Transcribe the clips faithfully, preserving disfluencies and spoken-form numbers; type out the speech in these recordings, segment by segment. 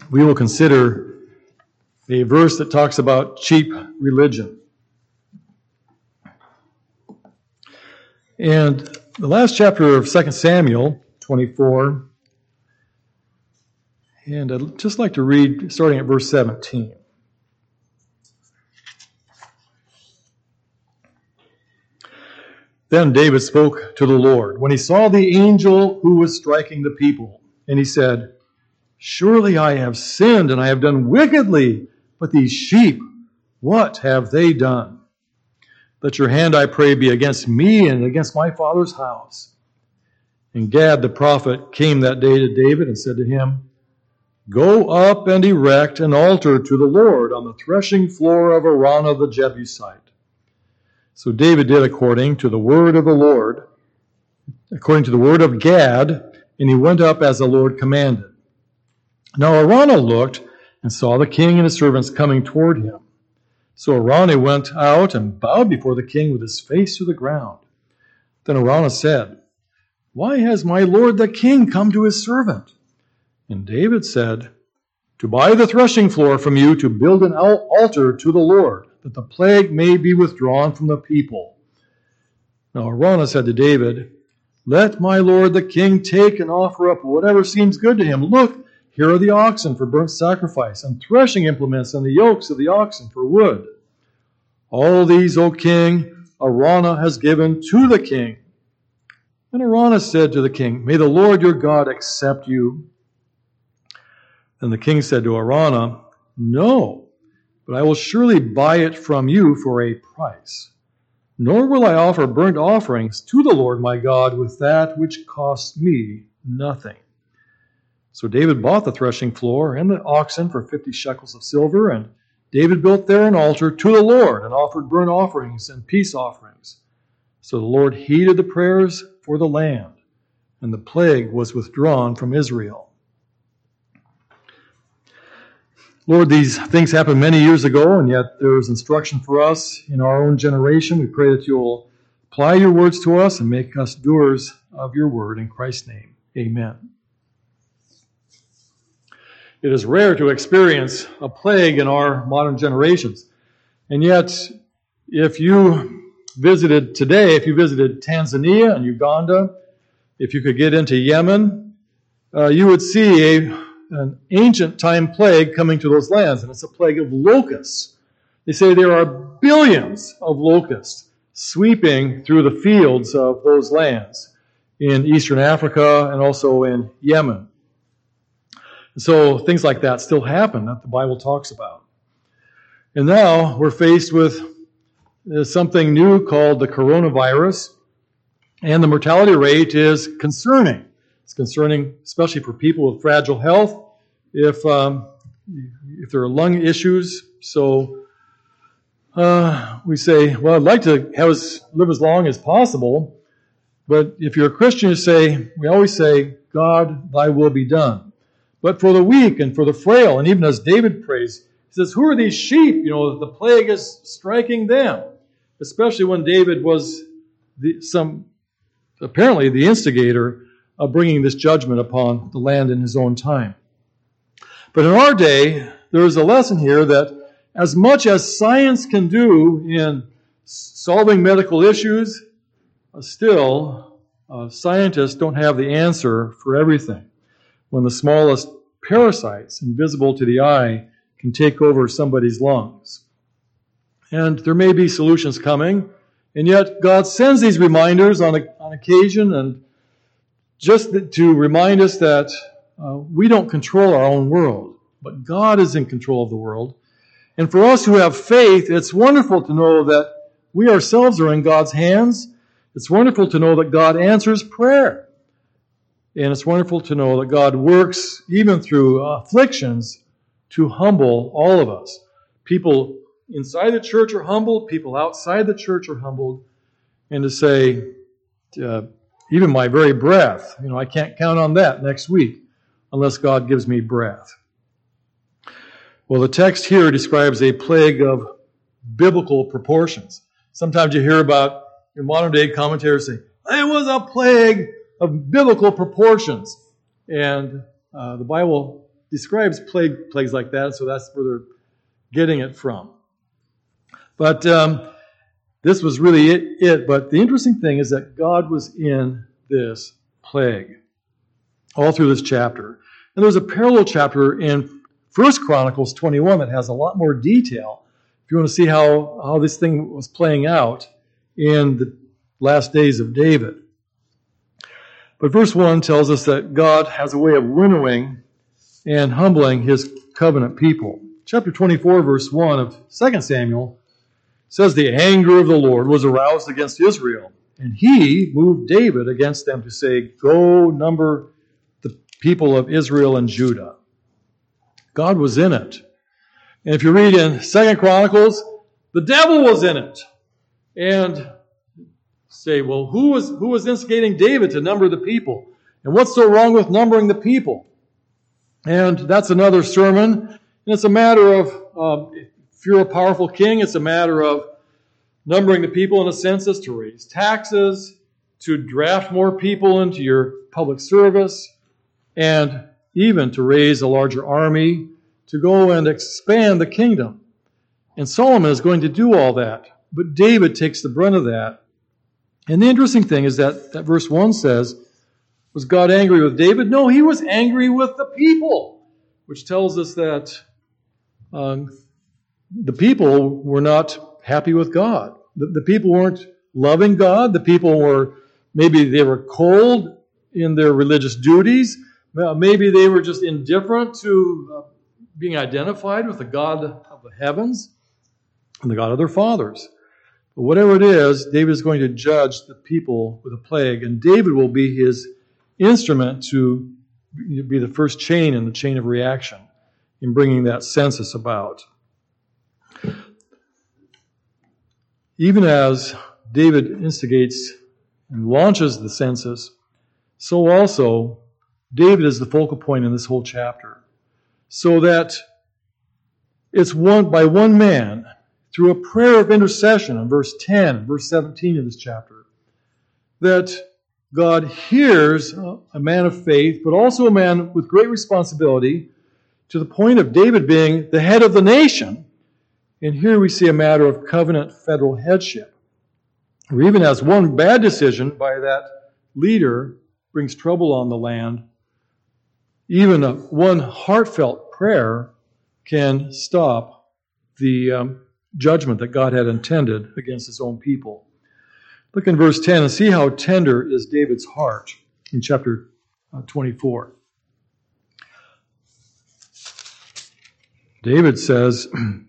we will consider a verse that talks about cheap religion. And the last chapter of Second Samuel twenty-four, and I'd just like to read starting at verse seventeen. Then David spoke to the Lord when he saw the angel who was striking the people. And he said, "Surely I have sinned and I have done wickedly, but these sheep, what have they done? Let your hand, I pray, be against me and against my father's house." And Gad the prophet came that day to David and said to him, "Go up and erect an altar to the Lord on the threshing floor of Araunah the Jebusite." So David did according to the word of the Lord, according to the word of Gad, and he went up as the Lord commanded. Now Araunah looked and saw the king and his servants coming toward him. So Araunah went out and bowed before the king with his face to the ground. Then Araunah said, "Why has my lord the king come to his servant?" And David said, "To buy the threshing floor from you to build an altar to the Lord, that the plague may be withdrawn from the people." Now Araunah said to David, "Let my lord the king take and offer up whatever seems good to him. Look, here are the oxen for burnt sacrifice, and threshing implements, and the yokes of the oxen for wood. All these, O king, Araunah has given to the king." And Araunah said to the king, "May the Lord your God accept you." Then the king said to Araunah, "No, but I will surely buy it from you for a price. Nor will I offer burnt offerings to the Lord my God with that which costs me nothing." So David bought the threshing floor and the oxen for fifty shekels of silver, and David built there an altar to the Lord and offered burnt offerings and peace offerings. So the Lord heeded the prayers for the land, and the plague was withdrawn from Israel. Lord, these things happened many years ago, and yet there is instruction for us in our own generation. We pray that you'll apply your words to us and make us doers of your word. In Christ's name, amen. It is rare to experience a plague in our modern generations. And yet, if you visited today, if you visited Tanzania and Uganda, if you could get into Yemen, uh, you would see a an ancient time plague coming to those lands, and it's a plague of locusts. They say there are billions of locusts sweeping through the fields of those lands in Eastern Africa and also in Yemen. So things like that still happen that the Bible talks about. And now we're faced with something new called the coronavirus, and the mortality rate is concerning. It's concerning, especially for people with fragile health, if um, if there are lung issues. So uh, we say, well, I'd like to have us live as long as possible. But if you're a Christian, you say, we always say, "God, thy will be done." But for the weak and for the frail, and even as David prays, he says, who are these sheep? You know, the plague is striking them. Especially when David was the, some apparently the instigator of bringing this judgment upon the land in his own time. But in our day, there is a lesson here that as much as science can do in solving medical issues, uh, still, uh, scientists don't have the answer for everything. When the smallest parasites, invisible to the eye, can take over somebody's lungs. And there may be solutions coming, and yet God sends these reminders on, a, on occasion, and just to remind us that uh, we don't control our own world, but God is in control of the world. And for us who have faith, it's wonderful to know that we ourselves are in God's hands. It's wonderful to know that God answers prayer. And it's wonderful to know that God works even through afflictions to humble all of us. People inside the church are humbled, people outside the church are humbled, and to say, uh, even my very breath, you know, I can't count on that next week unless God gives me breath. Well, the text here describes a plague of biblical proportions. Sometimes you hear about, your modern day commentators say, it was a plague of biblical proportions. And uh, the Bible describes plague, plagues like that, so that's where they're getting it from. But um, this was really it, it. But the interesting thing is that God was in this plague all through this chapter. And there's a parallel chapter in First Chronicles twenty-one that has a lot more detail. If you want to see how, how this thing was playing out in the last days of David. But verse one tells us that God has a way of winnowing and humbling his covenant people. Chapter twenty-four, verse one of Second Samuel says, the anger of the Lord was aroused against Israel, and he moved David against them to say, go number the people of Israel and Judah. God was in it. And if you read in Second Chronicles, the devil was in it. And say, well, who was who was instigating David to number the people? And what's so wrong with numbering the people? And that's another sermon. And it's a matter of, uh, if you're a powerful king, it's a matter of numbering the people in a census to raise taxes, to draft more people into your public service, and even to raise a larger army, to go and expand the kingdom. And Solomon is going to do all that. But David takes the brunt of that. And the interesting thing is that, that verse one says, was God angry with David? No, he was angry with the people, which tells us that um, the people were not happy with God. The, the people weren't loving God. The people were, maybe they were cold in their religious duties. Maybe they were just indifferent to uh, being identified with the God of the heavens and the God of their fathers. But whatever it is, David is going to judge the people with a plague, and David will be his instrument to be the first chain in the chain of reaction in bringing that census about. Even as David instigates and launches the census, so also David is the focal point in this whole chapter. So that it's one by one man, through a prayer of intercession in verse ten, verse seventeen of this chapter, that God hears a man of faith, but also a man with great responsibility, to the point of David being the head of the nation. And here we see a matter of covenant federal headship. Or even as one bad decision by that leader brings trouble on the land, even a, one heartfelt prayer can stop the um, judgment that God had intended against his own people. Look in verse ten and see how tender is David's heart in chapter twenty-four. David says,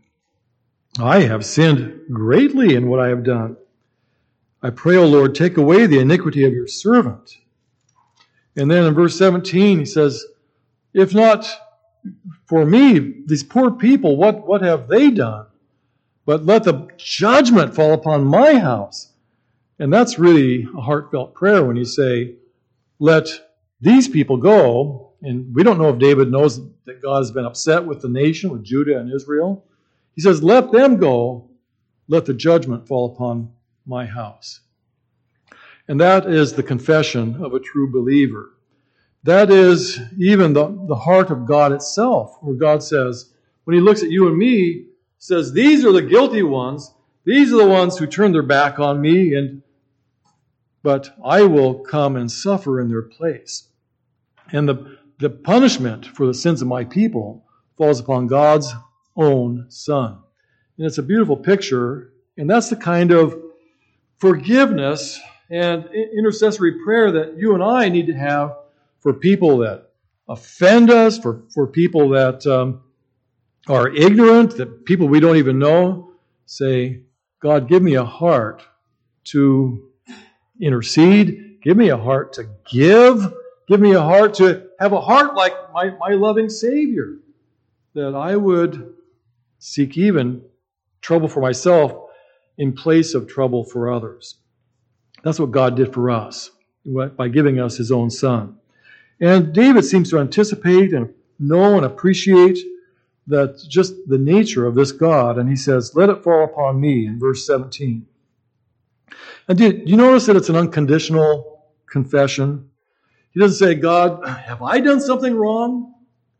I have sinned greatly in what I have done. I pray, O Lord, take away the iniquity of your servant. And then in verse seventeen, he says, if not for me, these poor people, what, what have they done? But let the judgment fall upon my house. And that's really a heartfelt prayer when you say, let these people go. And we don't know if David knows that God has been upset with the nation, with Judah and Israel. He says, let them go. Let the judgment fall upon my house. And that is the confession of a true believer. That is even the, the heart of God itself, where God says, when he looks at you and me, says, these are the guilty ones. These are the ones who turned their back on me, and but I will come and suffer in their place. And the, the punishment for the sins of my people falls upon God's own Son. And it's a beautiful picture, and that's the kind of forgiveness and intercessory prayer that you and I need to have for people that offend us, for, for people that um, are ignorant, that people we don't even know. Say, God, give me a heart to intercede. Give me a heart to give. Give me a heart to have a heart like my, my loving Savior, that I would seek even trouble for myself in place of trouble for others. That's what God did for us by giving us his own Son. And David seems to anticipate and know and appreciate that just the nature of this God. And he says, let it fall upon me in verse seventeen. And did you notice that it's an unconditional confession? He doesn't say, God, have I done something wrong?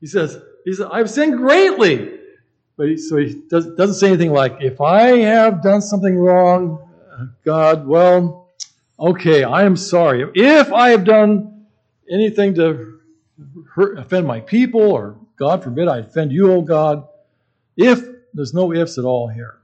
He says, he says, I've sinned greatly. But he, so he does, doesn't say anything like, if I have done something wrong, God, well, okay, I am sorry. If I have done anything to hurt, offend my people, or God forbid I offend you, oh God, if, there's no ifs at all here.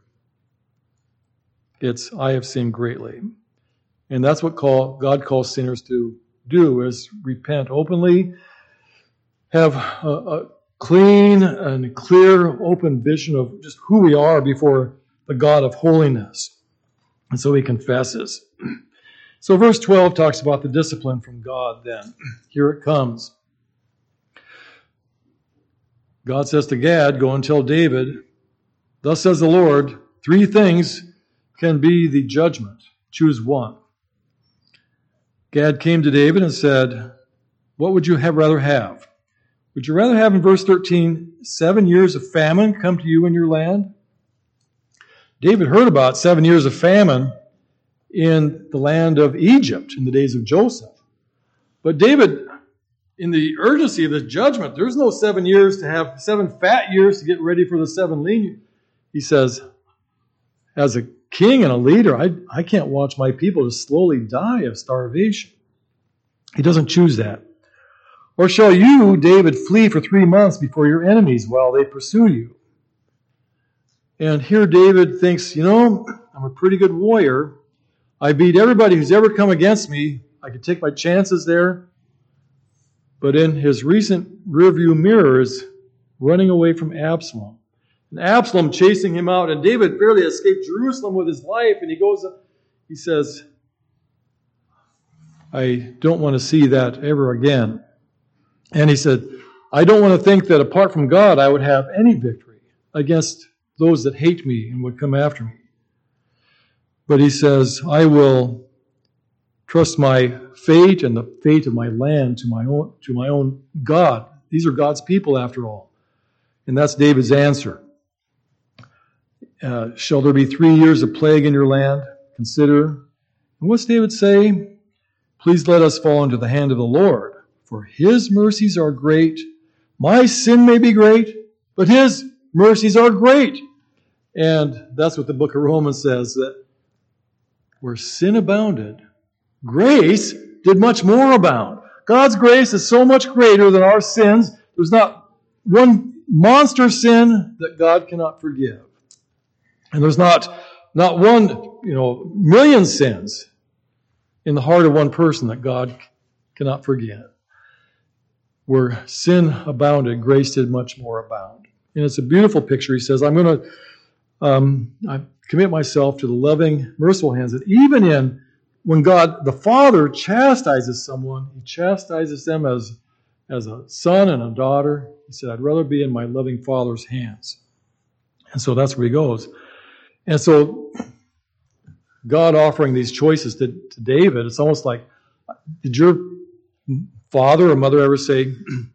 It's, I have sinned greatly. And that's what call, God calls sinners to do, is repent openly, have a, a clean and clear, open vision of just who we are before the God of holiness. And so he confesses. So verse twelve talks about the discipline from God then. Here it comes. God says to Gad, go and tell David, thus says the Lord, three things can be the judgment. Choose one. Gad came to David and said, what would you have rather have? Would you rather have, in verse thirteen, seven years of famine come to you in your land? David heard about seven years of famine in the land of Egypt in the days of Joseph. But David, in the urgency of the judgment, there's no seven years to have seven fat years to get ready for the seven lean. He says, as a king and a leader, I, I can't watch my people just slowly die of starvation. He doesn't choose that. Or shall you, David, flee for three months before your enemies while they pursue you? And here David thinks, you know, I'm a pretty good warrior. I beat everybody who's ever come against me. I could take my chances there. But in his recent rearview mirror is running away from Absalom. And Absalom chasing him out. And David barely escaped Jerusalem with his life. And he goes, he says, I don't want to see that ever again. And he said, I don't want to think that apart from God, I would have any victory against those that hate me and would come after me. But he says, I will trust my fate and the fate of my land to my own, to my own God. These are God's people after all. And that's David's answer. Uh, shall there be three years of plague in your land? Consider. And what's David say? Please let us fall into the hand of the Lord. For his mercies are great. My sin may be great, but his mercies are great. And that's what the book of Romans says, that where sin abounded, grace did much more abound. God's grace is so much greater than our sins. There's not one monster sin that God cannot forgive. And there's not, not one, you know, million sins in the heart of one person that God cannot forgive. Where sin abounded, grace did much more abound. And it's a beautiful picture. He says, I'm going to um, I commit myself to the loving, merciful hands. That even in, when God, the Father, chastises someone, he chastises them as, as a son and a daughter. He said, I'd rather be in my loving Father's hands. And so that's where he goes. And so God offering these choices to, to David, it's almost like, did your father or mother ever say,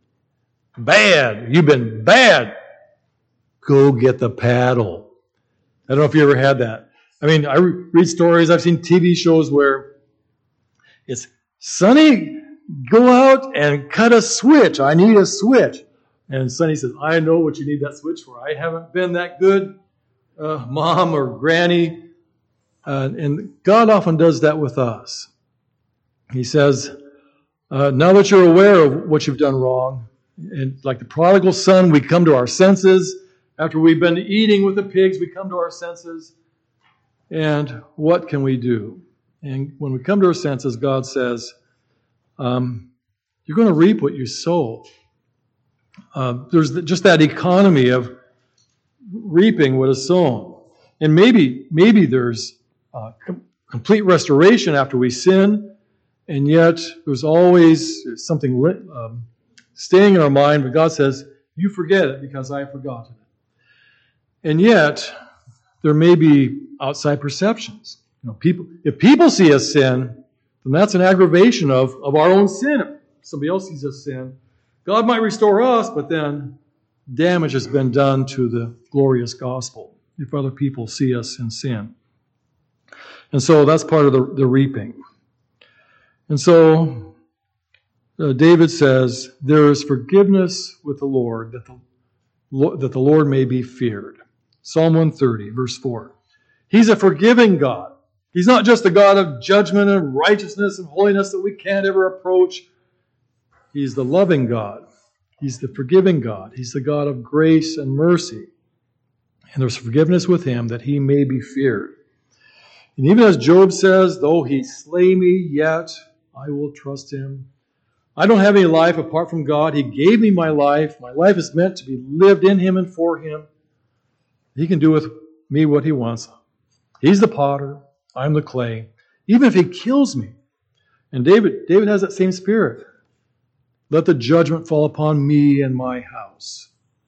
bad, you've been bad, go get the paddle? I don't know if you ever had that. I mean, I read stories, I've seen T V shows where it's, Sonny, go out and cut a switch. I need a switch. And Sonny says, I know what you need that switch for. I haven't been that good, uh, mom or granny. Uh, and God often does that with us. He says, Uh, now that you're aware of what you've done wrong, and like the prodigal son, we come to our senses. After we've been eating with the pigs, we come to our senses. And what can we do? And when we come to our senses, God says, um, you're going to reap what you sow. Uh, there's just that economy of reaping what is sown. And maybe, maybe there's uh, com- complete restoration after we sin. And yet, there's always something um, staying in our mind, but God says, you forget it because I have forgotten it. And yet, there may be outside perceptions. You know, people, if people see us sin, then that's an aggravation of, of our own sin. If somebody else sees us sin, God might restore us, but then damage has been done to the glorious gospel if other people see us in sin. And so that's part of the, the reaping. And so uh, David says, there is forgiveness with the Lord, that the, that the Lord may be feared. Psalm one thirty, verse four. He's a forgiving God. He's not just a God of judgment and righteousness and holiness that we can't ever approach. He's the loving God. He's the forgiving God. He's the God of grace and mercy. And there's forgiveness with him that he may be feared. And even as Job says, though he slay me, yet I will trust him. I don't have any life apart from God. He gave me my life. My life is meant to be lived in him and for him. He can do with me what he wants. He's the potter. I'm the clay. Even if he kills me. And David, David has that same spirit. Let the judgment fall upon me and my house.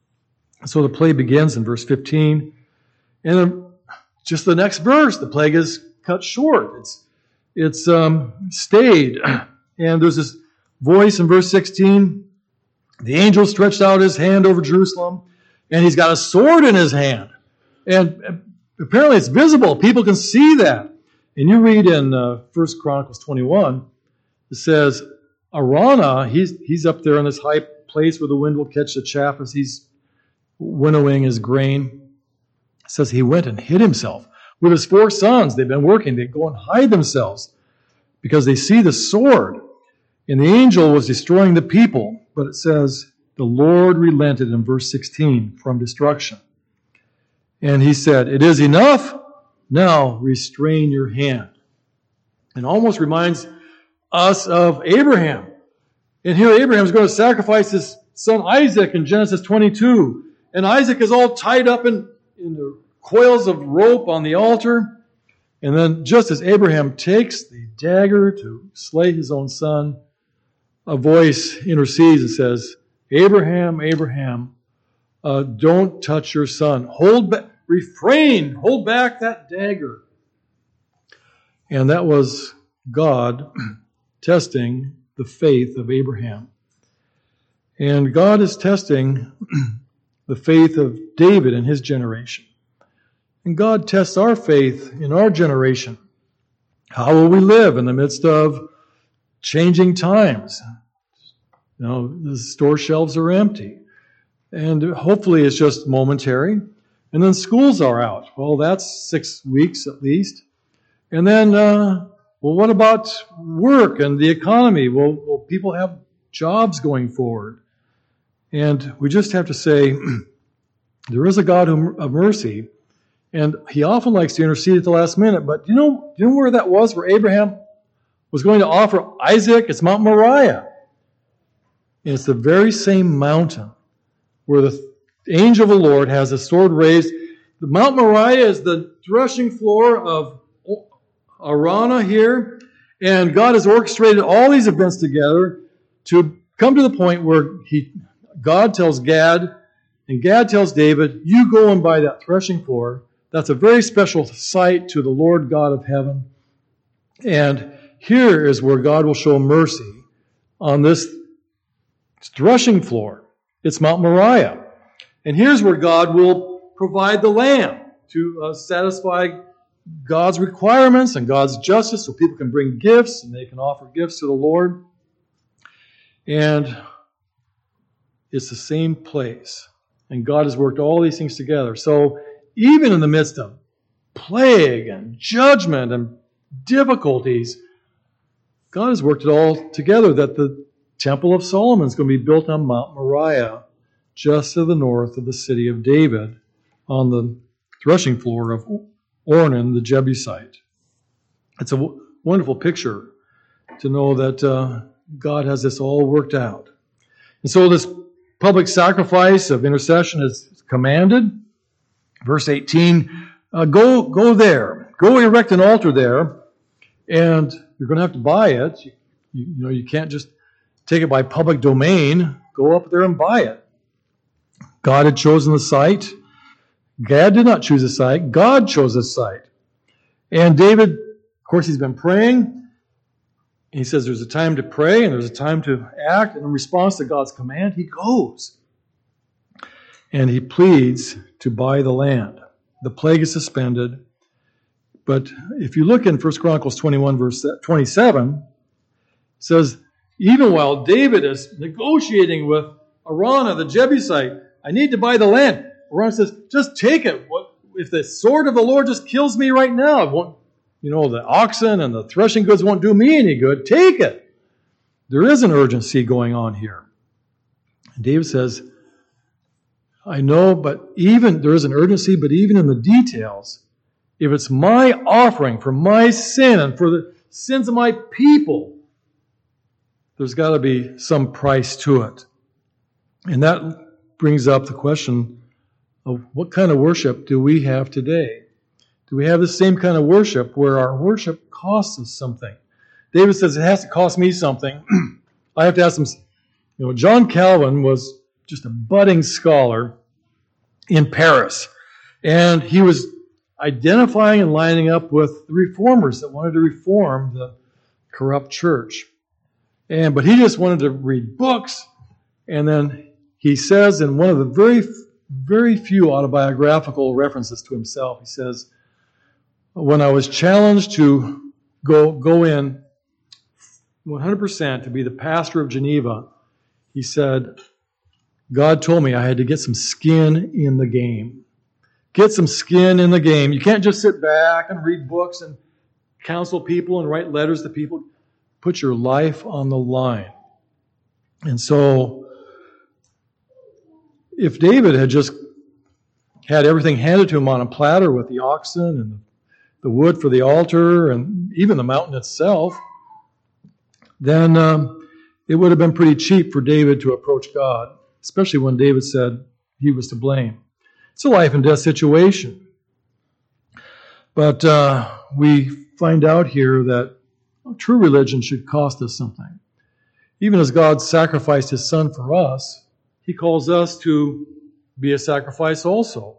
So the plague begins in verse fifteen. And then just the next verse, the plague is cut short. It's, it's um, stayed. And there's this voice in verse sixteen. The angel stretched out his hand over Jerusalem, and he's got a sword in his hand. And apparently it's visible. People can see that. And you read in uh, First Chronicles twenty-one, it says, Araunah, he's, he's up there in this high place where the wind will catch the chaff as he's winnowing his grain. It says he went and hid himself with his four sons. They've been working. They go and hide themselves because they see the sword. And the angel was destroying the people. But it says the Lord relented in verse sixteen from destruction. And he said, it is enough. Now restrain your hand. It almost reminds us of Abraham. And here Abraham is going to sacrifice his son Isaac in Genesis twenty-two. And Isaac is all tied up in, in the coils of rope on the altar. And then just as Abraham takes the dagger to slay his own son, a voice intercedes and says, Abraham, Abraham, uh, don't touch your son. Hold back. Refrain, hold back that dagger. And that was God testing the faith of Abraham. And God is testing the faith of David and his generation. And God tests our faith in our generation. How will we live in the midst of changing times? You know, the store shelves are empty. And hopefully it's just momentary. And then schools are out. Well, that's six weeks at least. And then, uh, well, what about work and the economy? Will, will people have jobs going forward? And we just have to say, there is a God of mercy, and he often likes to intercede at the last minute. But do you know, do you know where that was, where Abraham was going to offer Isaac? It's Mount Moriah. And it's the very same mountain where the angel of the Lord has a sword raised. The Mount Moriah is the threshing floor of Araunah here. And God has orchestrated all these events together to come to the point where he, God tells Gad, and Gad tells David, you go and buy that threshing floor. That's a very special site to the Lord God of heaven. And here is where God will show mercy on this threshing floor. It's Mount Moriah. And here's where God will provide the lamb to uh, satisfy God's requirements and God's justice so people can bring gifts and they can offer gifts to the Lord. And it's the same place. And God has worked all these things together. So even in the midst of plague and judgment and difficulties, God has worked it all together that the Temple of Solomon is going to be built on Mount Moriah, just to the north of the city of David, on the threshing floor of Ornan the Jebusite. It's a w- wonderful picture to know that uh, God has this all worked out. And so this public sacrifice of intercession is commanded. Verse eighteen, uh, go, go there. Go erect an altar there, and you're going to have to buy it. You, you, you know, you can't just take it by public domain. Go up there and buy it. God had chosen the site. Gad did not choose a site. God chose a site. And David, of course, he's been praying. He says there's a time to pray and there's a time to act. And in response to God's command, he goes. And he pleads to buy the land. The plague is suspended. But if you look in First Chronicles twenty-one, verse twenty-seven, it says, even while David is negotiating with Araunah, the Jebusite, I need to buy the land. Araunah says, just take it. What, if the sword of the Lord just kills me right now, it won't, you know, the oxen and the threshing goods won't do me any good. Take it. There is an urgency going on here. And David says, I know, but even, there is an urgency, but even in the details, if it's my offering for my sin and for the sins of my people, there's got to be some price to it. And that brings up the question of what kind of worship do we have today? Do we have the same kind of worship where our worship costs us something? David says it has to cost me something. I have to ask him, you know, John Calvin was just a budding scholar in Paris. And he was identifying and lining up with the reformers that wanted to reform the corrupt church. And but he just wanted to read books. And then he says in one of the very, very few autobiographical references to himself, he says, when I was challenged to go, go in one hundred percent to be the pastor of Geneva, he said, God told me I had to get some skin in the game. Get some skin in the game. You can't just sit back and read books and counsel people and write letters to people. Put your life on the line. And so, if David had just had everything handed to him on a platter with the oxen and the wood for the altar and even the mountain itself, then um, it would have been pretty cheap for David to approach God, especially when David said he was to blame. It's a life and death situation. But uh, we find out here that true religion should cost us something. Even as God sacrificed his son for us, he calls us to be a sacrifice also.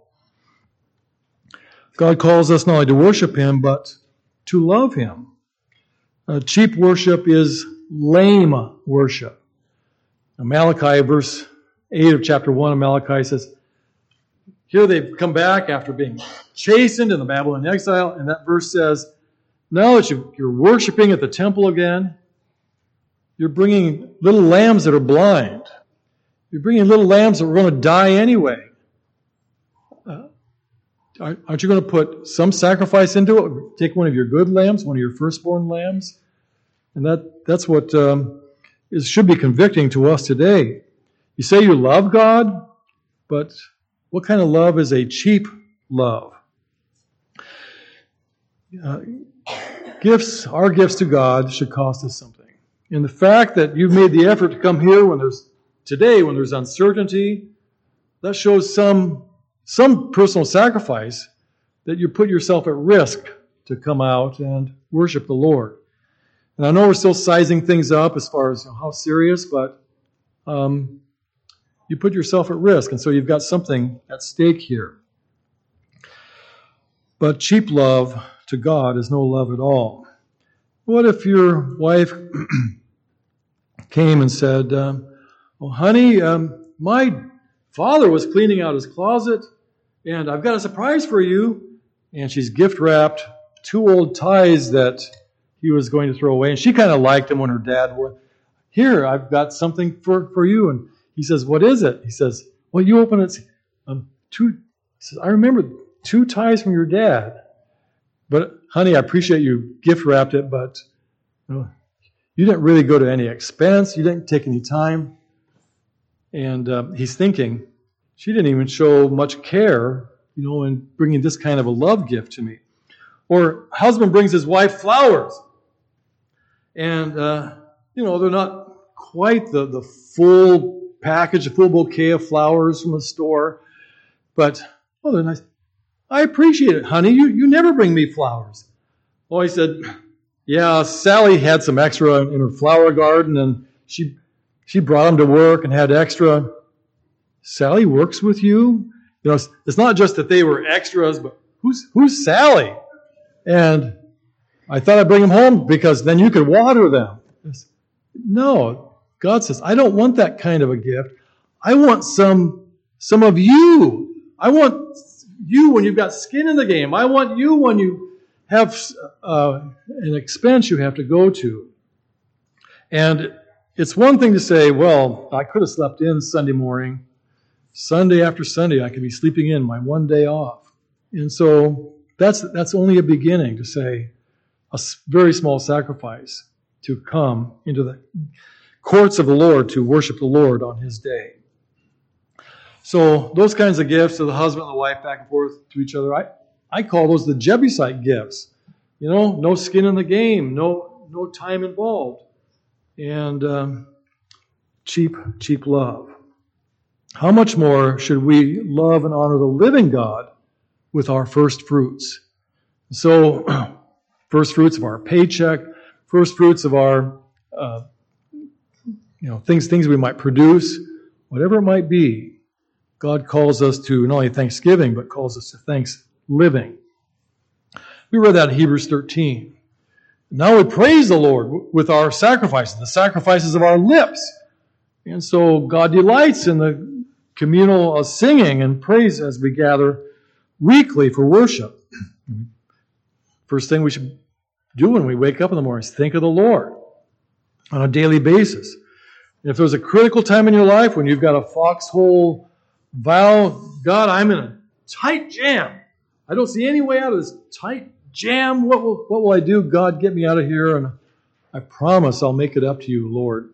God calls us not only to worship him, but to love him. Uh, cheap worship is lame worship. Now, Malachi, verse eight of chapter one of Malachi says, here they've come back after being chastened in the Babylonian exile, and that verse says, now that you're worshiping at the temple again, you're bringing little lambs that are blind. You're bringing little lambs that are going to die anyway. Uh, aren't you going to put some sacrifice into it? Take one of your good lambs, one of your firstborn lambs? And that that's what um, is, should be convicting to us today. You say you love God, but what kind of love is a cheap love? Uh, gifts, our gifts to God should cost us something. And the fact that you've made the effort to come here when there's today, when there's uncertainty, that shows some some personal sacrifice that you put yourself at risk to come out and worship the Lord. And I know we're still sizing things up as far as how serious, but um, you put yourself at risk, and so you've got something at stake here. But cheap love to God is no love at all. What if your wife came and said, um, oh, honey, um, my father was cleaning out his closet, and I've got a surprise for you. And she's gift-wrapped two old ties that he was going to throw away. And she kind of liked them when her dad wore. Here, I've got something for, for you. And he says, what is it? He says, well, you open it. Um, two, he says, I remember two ties from your dad. But, honey, I appreciate you gift-wrapped it, but you know, you didn't really go to any expense. You didn't take any time. And uh, he's thinking, she didn't even show much care, you know, in bringing this kind of a love gift to me. Or husband brings his wife flowers. And, uh, you know, they're not quite the, the full package, the full bouquet of flowers from the store. But, oh, they're nice. I appreciate it, honey. You, you never bring me flowers. Oh, he said, yeah, Sally had some extra in her flower garden, and she she brought them to work and had extra. Sally works with you? You know, it's, it's not just that they were extras, but who's who's Sally? And I thought I'd bring them home because then you could water them. No, God says, I don't want that kind of a gift. I want some some of you. I want you when you've got skin in the game. I want you when you have uh, an expense you have to go to. And It's one thing to say, well, I could have slept in Sunday morning. Sunday after Sunday, I could be sleeping in my one day off. And so that's that's only a beginning to say a very small sacrifice to come into the courts of the Lord to worship the Lord on his day. So those kinds of gifts to the husband and the wife back and forth to each other, I, I call those the Jebusite gifts. You know, no skin in the game, no no time involved, and um, cheap, cheap love. How much more should we love and honor the living God with our first fruits? So, first fruits of our paycheck, first fruits of our, uh, you know, things things we might produce, whatever it might be. God calls us to not only thanksgiving, but calls us to thanks living. We read that in Hebrews thirteen. Now we praise the Lord with our sacrifices, the sacrifices of our lips. And so God delights in the communal singing and praise as we gather weekly for worship. First thing we should do when we wake up in the morning is think of the Lord on a daily basis. And if there's a critical time in your life when you've got a foxhole vow, God, I'm in a tight jam. I don't see any way out of this tight jam. What will, what will I do? God, get me out of here, and I promise I'll make it up to you, Lord.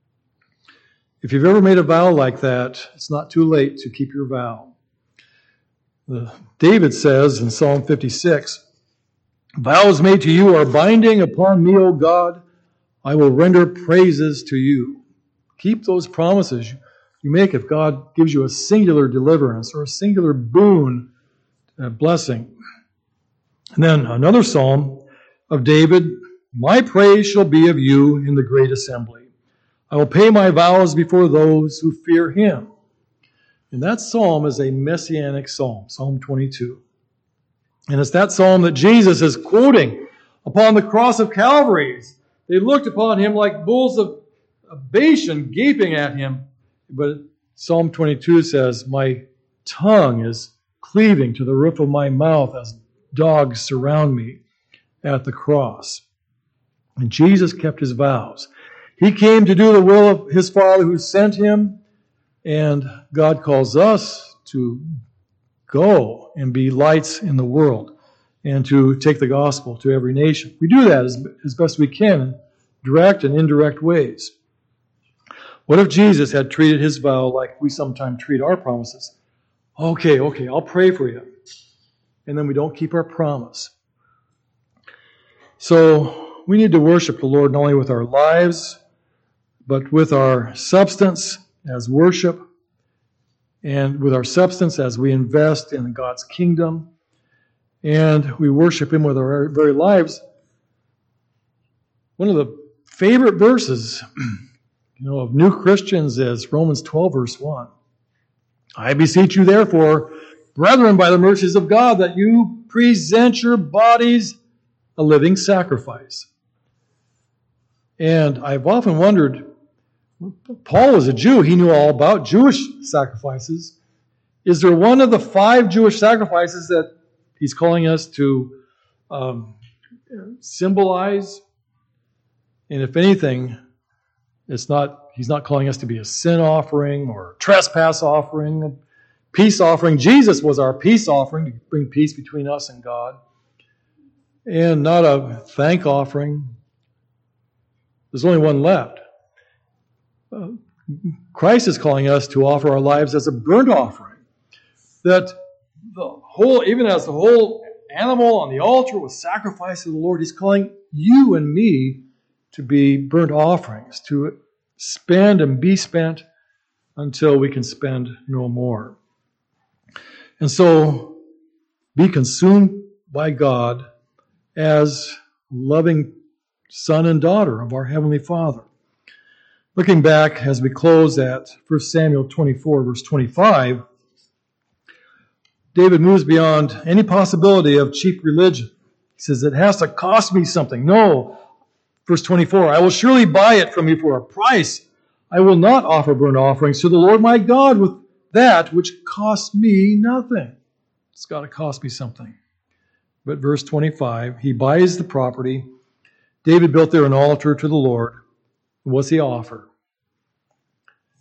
If you've ever made a vow like that, it's not too late to keep your vow. The, David says in Psalm fifty-six, vows made to you are binding upon me, O God. I will render praises to you. Keep those promises you make if God gives you a singular deliverance or a singular boon, a blessing. And then another psalm of David, my praise shall be of you in the great assembly. I will pay my vows before those who fear him. And that psalm is a messianic psalm, Psalm twenty-two. And it's that psalm that Jesus is quoting upon the cross of Calvary. They looked upon him like bulls of Bashan, gaping at him. But Psalm twenty-two says, my tongue is cleaving to the roof of my mouth as dogs surround me at the cross. And Jesus kept his vows. He came to do the will of his Father who sent him, and God calls us to go and be lights in the world and to take the gospel to every nation. We do that as, as best we can in direct and indirect ways. What if Jesus had treated his vow like we sometimes treat our promises? Okay, okay, I'll pray for you. And then we don't keep our promise. So we need to worship the Lord not only with our lives, but with our substance as worship, and with our substance as we invest in God's kingdom, and we worship him with our very lives. One of the favorite verses, you know, of new Christians is Romans twelve, verse one. I beseech you, therefore, brethren, by the mercies of God, that you present your bodies a living sacrifice. And I've often wondered, Paul was a Jew. He knew all about Jewish sacrifices. Is there one of the five Jewish sacrifices that he's calling us to um, symbolize? And if anything, it's not. He's not calling us to be a sin offering or a trespass offering, a peace offering. Jesus was our peace offering to bring peace between us and God. And not a thank offering. There's only one left. Uh, Christ is calling us to offer our lives as a burnt offering. That the whole, even as the whole animal on the altar was sacrificed to the Lord, he's calling you and me to be burnt offerings, to spend and be spent until we can spend no more. And so, be consumed by God as loving son and daughter of our Heavenly Father. Looking back as we close at First Samuel twenty-four, verse twenty-five, David moves beyond any possibility of cheap religion. He says, it has to cost me something. No. Verse twenty-four, I will surely buy it from you for a price. I will not offer burnt offerings to the Lord my God with that which costs me nothing. It's got to cost me something. But verse twenty-five, he buys the property. David built there an altar to the Lord. What's he offer?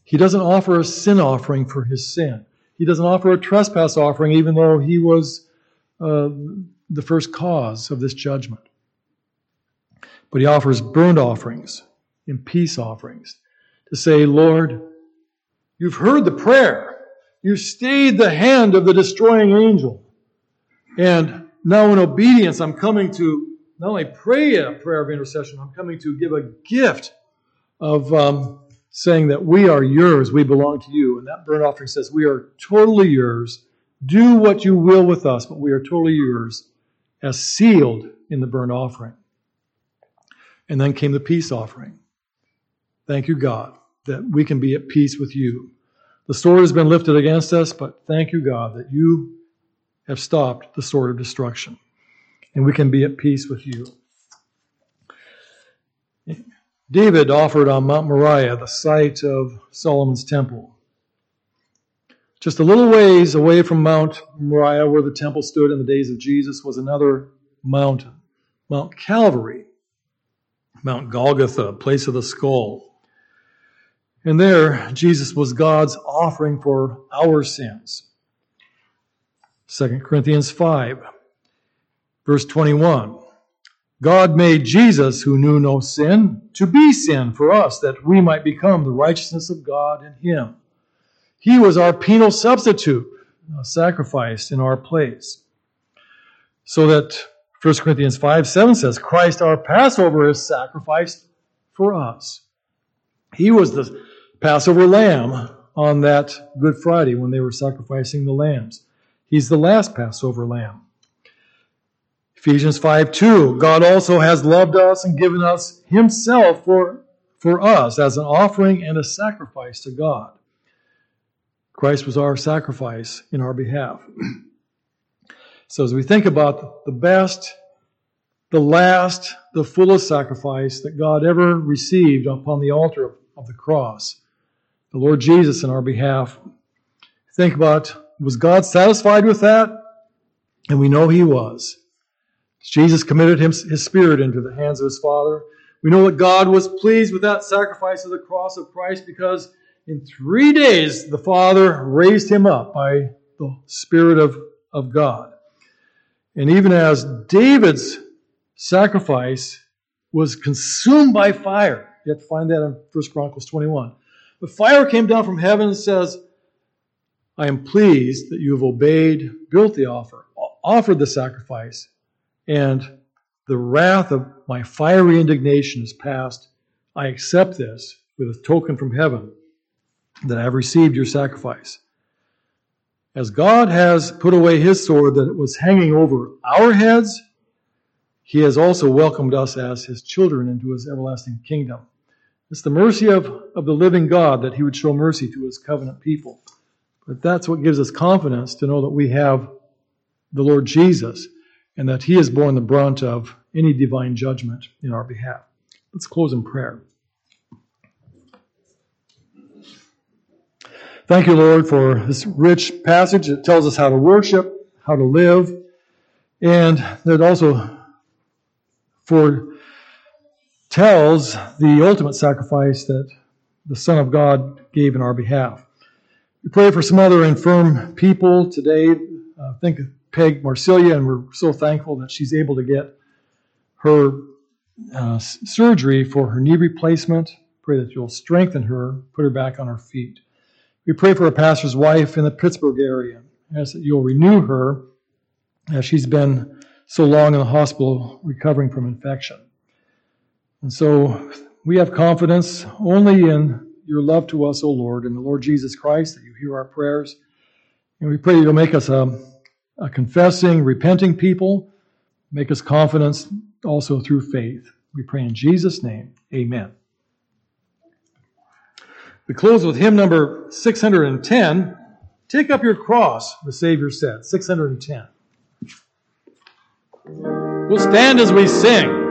He doesn't offer a sin offering for his sin. He doesn't offer a trespass offering, even though he was uh, the first cause of this judgment. But he offers burnt offerings and peace offerings to say, Lord, you've heard the prayer. You've stayed the hand of the destroying angel. And now in obedience, I'm coming to not only pray a prayer of intercession, I'm coming to give a gift of um, saying that we are yours, we belong to you. And that burnt offering says we are totally yours. Do what you will with us, but we are totally yours, as sealed in the burnt offering. And then came the peace offering. Thank you, God, that we can be at peace with you. The sword has been lifted against us, but thank you, God, that you have stopped the sword of destruction. And we can be at peace with you. David offered on Mount Moriah the site of Solomon's temple. Just a little ways away from Mount Moriah, where the temple stood in the days of Jesus, was another mountain, Mount Calvary, Mount Golgotha, place of the skull. And there, Jesus was God's offering for our sins. Second Corinthians five, verse twenty-one. God made Jesus, who knew no sin, to be sin for us, that we might become the righteousness of God in him. He was our penal substitute, sacrificed in our place. So that First Corinthians five seven says, Christ our Passover is sacrificed for us. He was the Passover lamb on that Good Friday when they were sacrificing the lambs. He's the last Passover lamb. Ephesians five two, God also has loved us and given us himself for, for us as an offering and a sacrifice to God. Christ was our sacrifice in our behalf. So as we think about the best, the last, the fullest sacrifice that God ever received upon the altar of, of the cross, the Lord Jesus in our behalf, think about, was God satisfied with that? And we know he was. Jesus committed his, his spirit into the hands of his Father. We know that God was pleased with that sacrifice of the cross of Christ because in three days the Father raised him up by the Spirit of, of God. And even as David's sacrifice was consumed by fire, you have to find that in First Chronicles twenty-one. The fire came down from heaven and says, I am pleased that you have obeyed, built the offer, offered the sacrifice, and the wrath of my fiery indignation is past. I accept this with a token from heaven that I have received your sacrifice. As God has put away his sword that was hanging over our heads, he has also welcomed us as his children into his everlasting kingdom. It's the mercy of, of the living God that he would show mercy to his covenant people. But that's what gives us confidence to know that we have the Lord Jesus and that he has borne the brunt of any divine judgment in our behalf. Let's close in prayer. Thank you, Lord, for this rich passage that tells us how to worship, how to live, and that also foretells the ultimate sacrifice that the Son of God gave in our behalf. We pray for some other infirm people today. Uh, think of Peg Marcilia, and we're so thankful that she's able to get her uh, surgery for her knee replacement. Pray that you'll strengthen her, put her back on her feet. We pray for a pastor's wife in the Pittsburgh area. Ask that you'll renew her as she's been so long in the hospital recovering from infection. And so we have confidence only in your love to us, O Lord, and the Lord Jesus Christ, that you hear our prayers. And we pray that you'll make us a, a confessing, repenting people. Make us confident also through faith. We pray in Jesus' name. Amen. We close with hymn number six hundred ten. Take up your cross, the Savior said. six hundred ten. We'll stand as we sing.